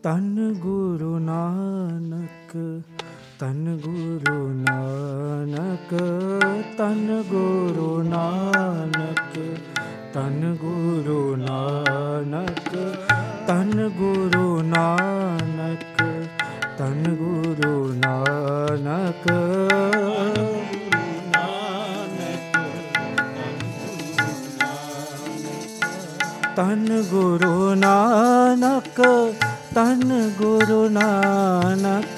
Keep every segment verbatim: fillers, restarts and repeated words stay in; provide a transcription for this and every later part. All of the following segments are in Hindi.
तन गुरु नानक तन गुरु नानक तन गुरु नानक तन गुरु नानक तन गुरु नानक तन गुरु नानक तन गुरु नानक तन गुरु नानक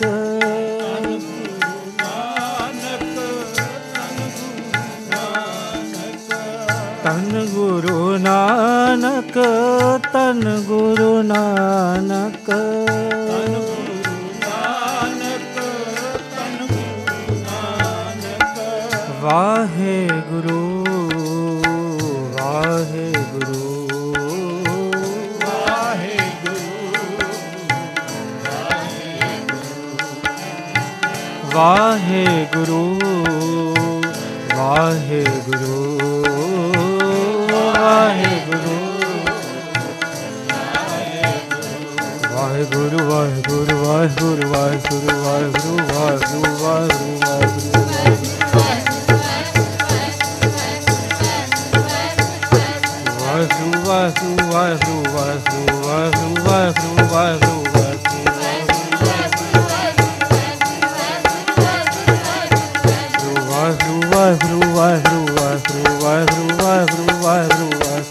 तन गुरु नानक तन Guru Nanak Wahe Guru Wahe Guru Wahe Guru Wahe Guru Wahe Guru Wahe Guru Wahe Guru Wahe Guru Wahe Guru Wahe Guru Wahe Guru Wahe Guru Wahe Guru Wahe Guru Waheguru Waheguru Waheguru Waheguru Waheguru Waheguru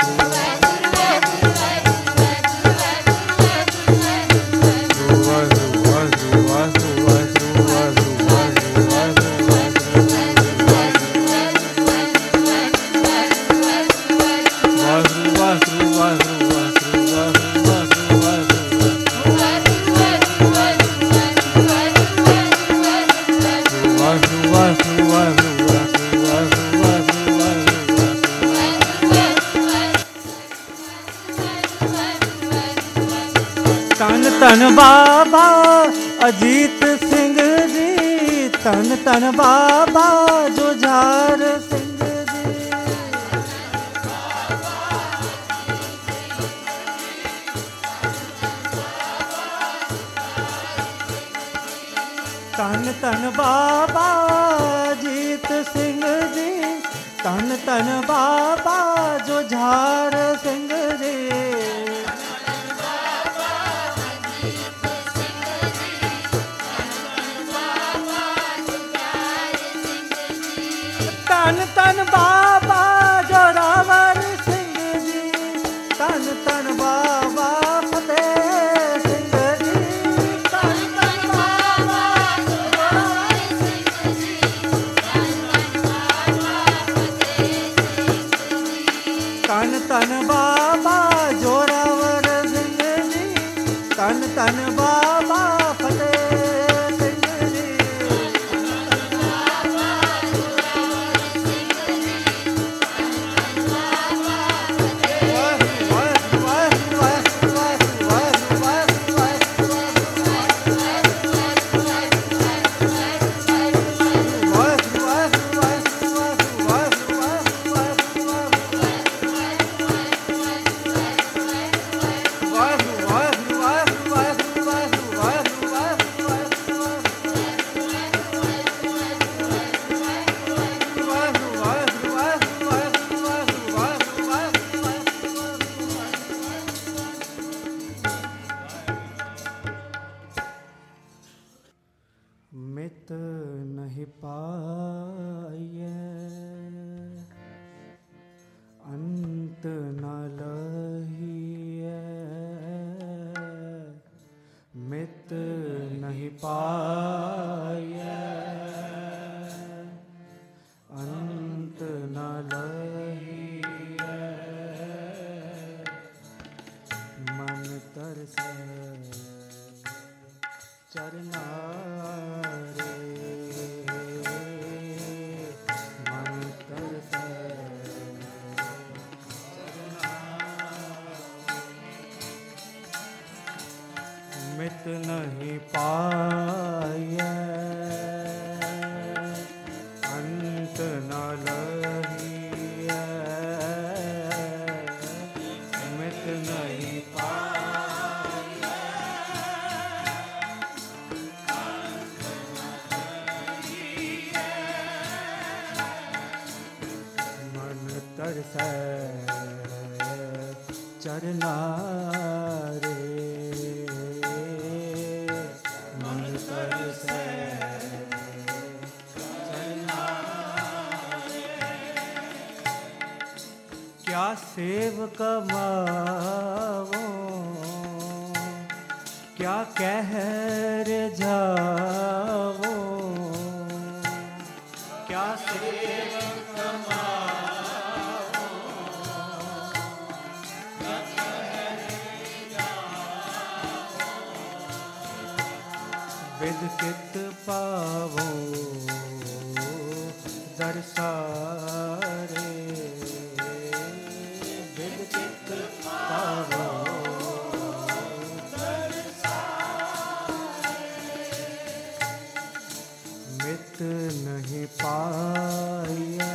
तन तन बाबा अजीत सिंह जी तन तन बाबा जुझार सिंह जी तन तन बाबा अजीत सिंह जी तन तन बाबा जुझार सिंह जी तन तन बाबा जोरावर सिंह जी तन तन बाबा फतेह सिंह जी तन तन बाबा जोरावर सिंह जी तन तन बाबा जोरावर सिंह जी तन तन बाबा फतेह मित नहीं पाए अंत न लहिए मित नहीं पाए अंत न लहिए मन तरसे चरना मित नहीं पाए अंत न लहिए मित नहीं पाए चरना रे मन तरसै चरना रे। क्या सेव कमावो क्या कह रे जावो, क्या सेव कमावो क्या कह रे जावो, विद कित पावो दरसारे विद कित पावो मित नहीं पाइए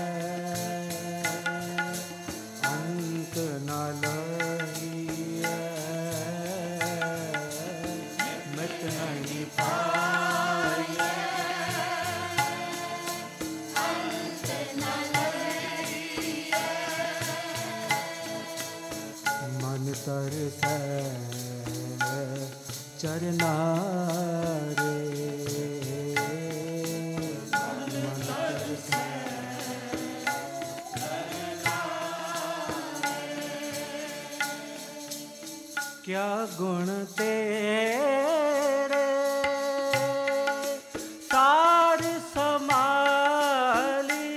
अंत न लहिए, मित नहीं पाइए अंत न लहिए, मन तरसै चरना रे क्या गुण तेरे सार समाली,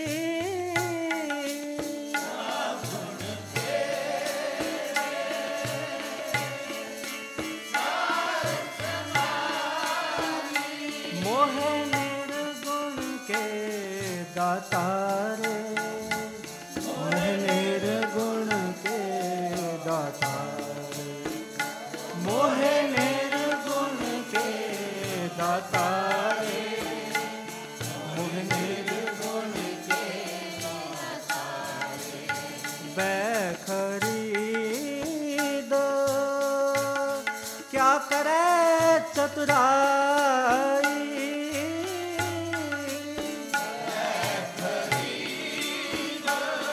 क्या गुण तेरे सार समाली, मोह निर्गुण के दातारे मोह निर्गुण के दातारे, मोह निर्गुण के दातारे मोह निर्गुण के दातारे, बैखरीद क्या करे चतुराई, बैखरीद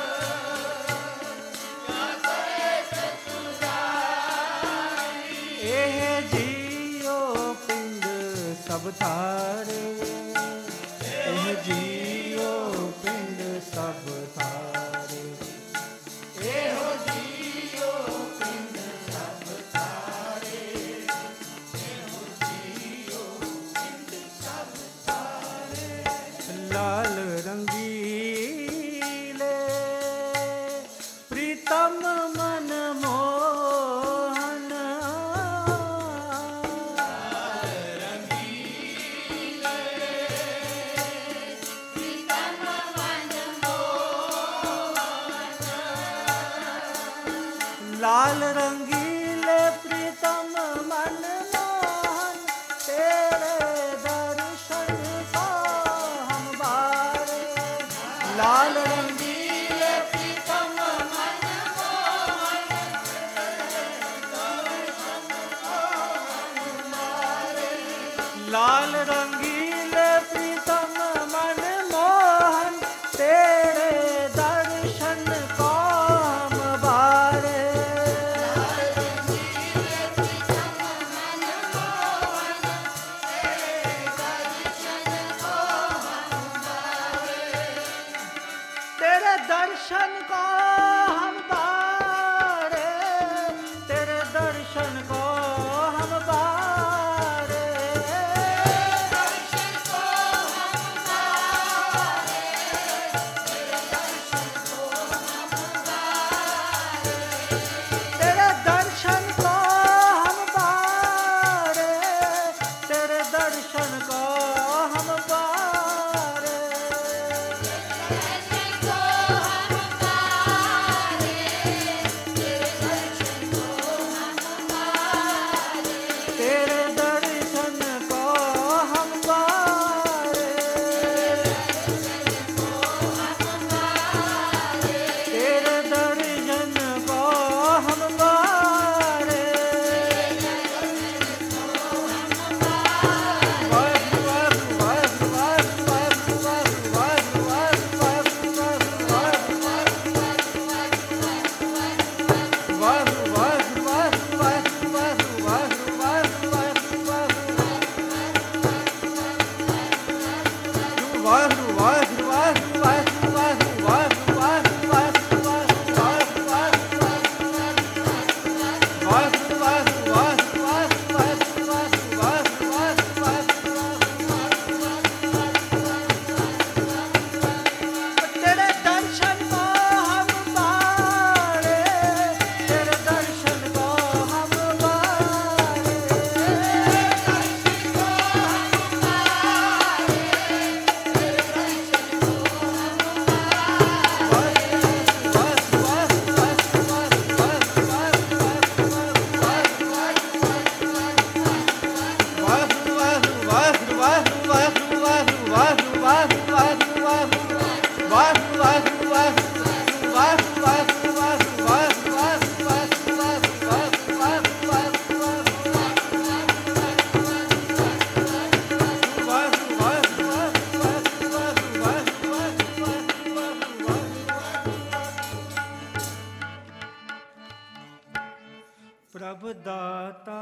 क्या करे चतुराई, एह जियो पिंड सब थारे एह जियो पिंड सब थारे, एहो जियो पिंड सब थारे एहो जियो पिंड सब थारे, लाल रंगीले प्रीतम मन मोहन, लाल रंगीले प्रीतम मन मोहन, तेरे दर्शन को हम बारे, लाल रंगीले प्रीतम मन मोहन, तेरे दर्शन को हम बारे, लाल रंगीले प्रीतम मन मोहन, तेरे दर्शन को हम बारे, तेरे दर्शन को हम बारे, तेरे दर्शन को हम बारे, दर्शन को हम बारे, तेरे दर्शन को हम बारे, तेरे दर्शन को हम बारे, तेरे दर्शन को हम बारे, तेरे दर्शन को हम बारे, दाता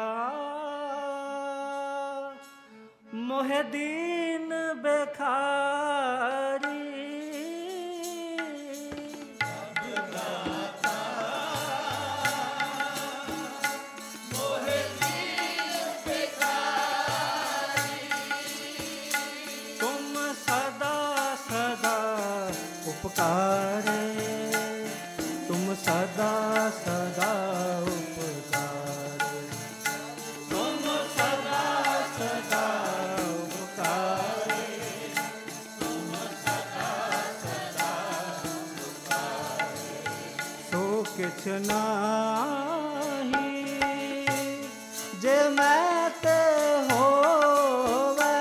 मोहे दीन बेखारी उपकारे तुम सदा सदा उपकारे तुम सदा सदा उपकारे तुम सदा सदा उपकारे सो किछ नाही जे मैं ते होवे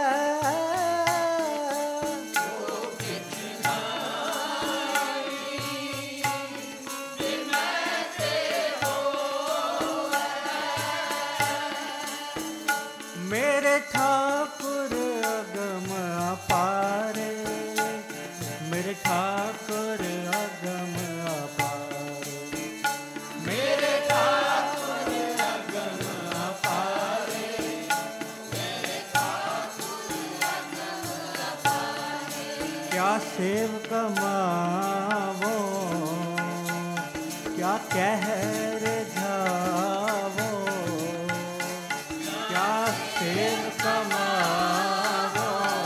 मेरे ठाकुर अगम अपारे मेरे ठाकुर अगम अपारे मेरे ठाकुर अगम अपारे मेरे ठाकुर अगम अपारे क्या सेव कमावो क्या कह रे जावो क्या सेव कमावो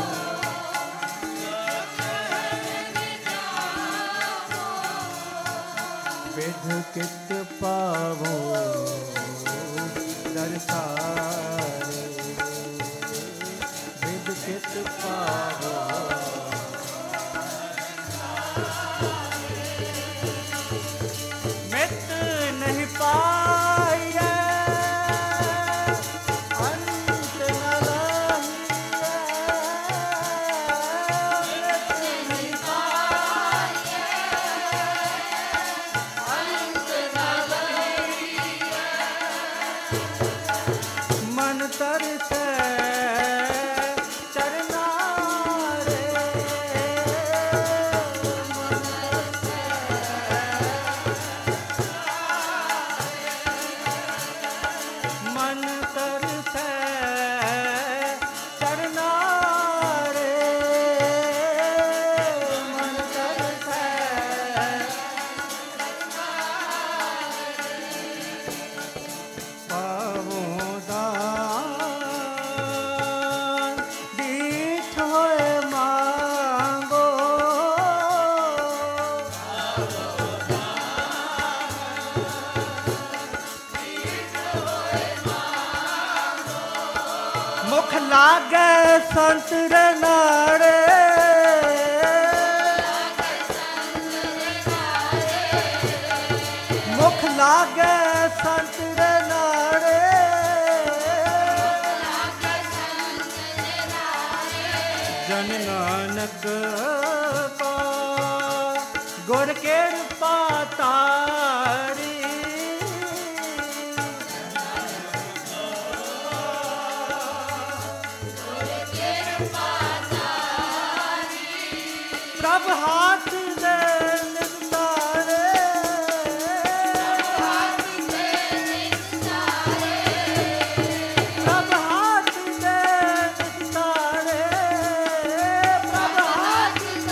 विध कित पावो दरसारे विध कित पावो मित नहीं पाए तरसे चरना रे मन तरसे चरना रे मन तरसे पावो मुख लागे संत रे नारे मुख लागे संत रे नारे जन नानक पा गुर के पातारी प्रभ हाथ दे निस्तारे प्रभ हाथ दे निस्तारे प्रभ हाथ दे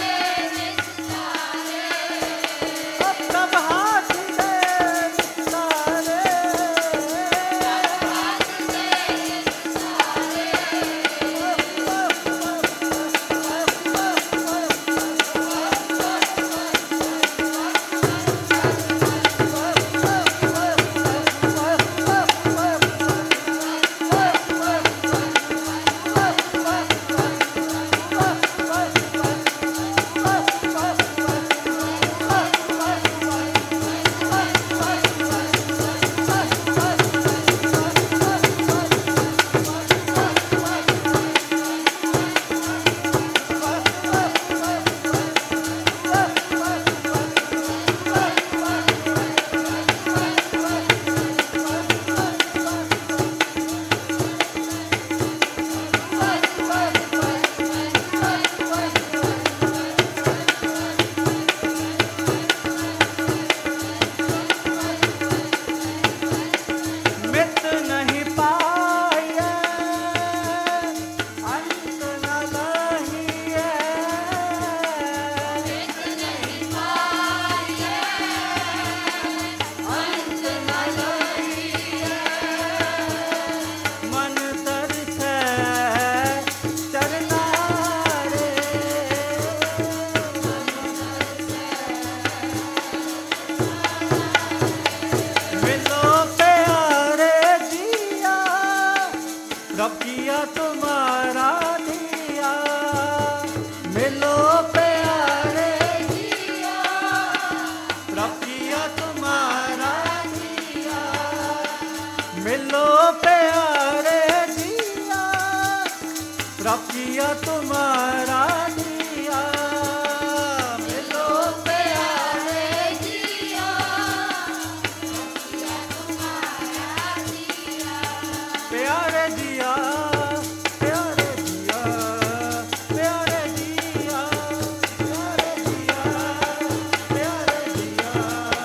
प्रभ किया तुम्हारा दिया, मिलो प्यारे जिया, प्रभ किया तुम्हारा दिया, मिलो प्यारे जिया, प्रभ किया तुम्हारा दिया, मिलो प्यारे जिया, प्यारे जिया, प्यारे जिया, प्यारे जिया, प्यारे जिया, प्यारे जिया,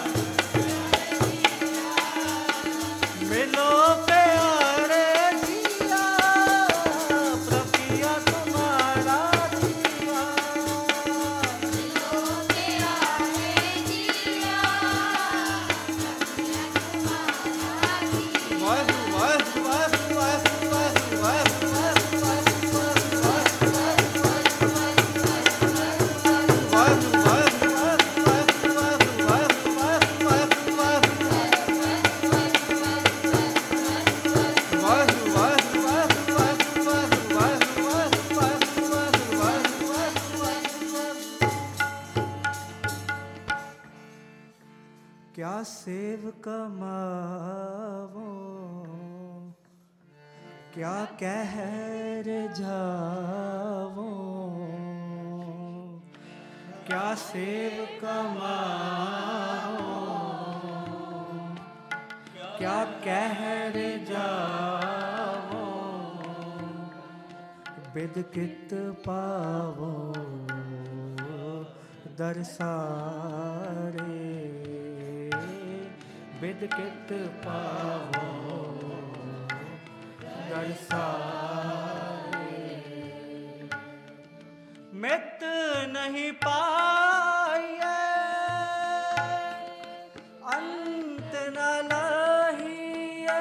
मिलो प्यारे जिया, प्रभ किया तुम्हारा दिया, मिलो प्यारे जिया, वाहिगुरू वाहिगुरू वाहिगुरू वाहिगुरू क्या सेव कमावो, क्या कहर जावो, क्या सेव कमावो, क्या कहर जावो, बिद कित पावो दरसारे, बिद कित पावो दरसारे, मित नहीं पाइए अंत न लाहिए,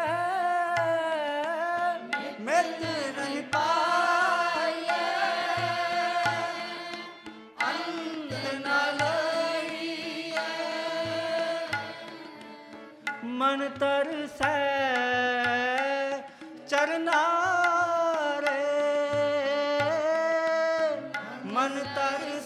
मित नहीं पाइए अंत न लाहिए, मन तरसै चरना रे, मन तर